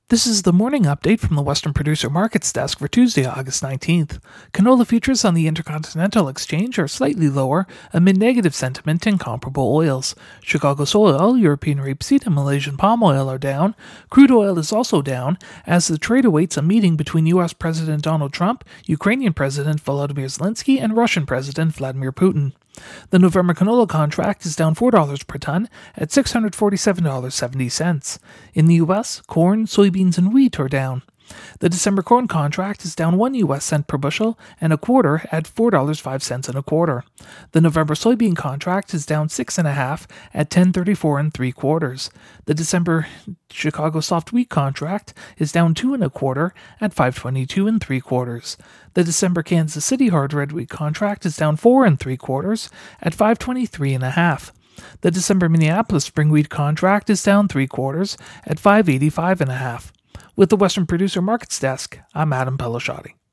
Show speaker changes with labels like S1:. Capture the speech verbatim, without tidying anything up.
S1: This is the morning update from the Western Producer Markets desk for Tuesday, August nineteenth. Canola futures on the Intercontinental Exchange are slightly lower amid negative sentiment in comparable oils. Chicago soy oil, European rapeseed, and Malaysian palm oil are down. Crude oil is also down as the trade awaits a meeting between U S President Donald Trump, Ukrainian President Volodymyr Zelensky, and Russian President Vladimir Putin. The November canola contract is down four dollars per ton at six hundred forty-seven dollars and seventy cents. In the U S, corn, soybeans, and wheat are down. The December corn contract is down one U S cent per bushel and a quarter at four dollars and five cents and a quarter. The November soybean contract is down six and a half at ten thirty-four and three quarters. The December Chicago soft wheat contract is down two and a quarter at five twenty-two and three quarters. The December Kansas City hard red wheat contract is down four and three quarters at five twenty-three and a half. The December Minneapolis spring wheat contract is down three quarters at five eighty-five and a half. With the Western Producer Markets desk, I'm Adam Pelashati.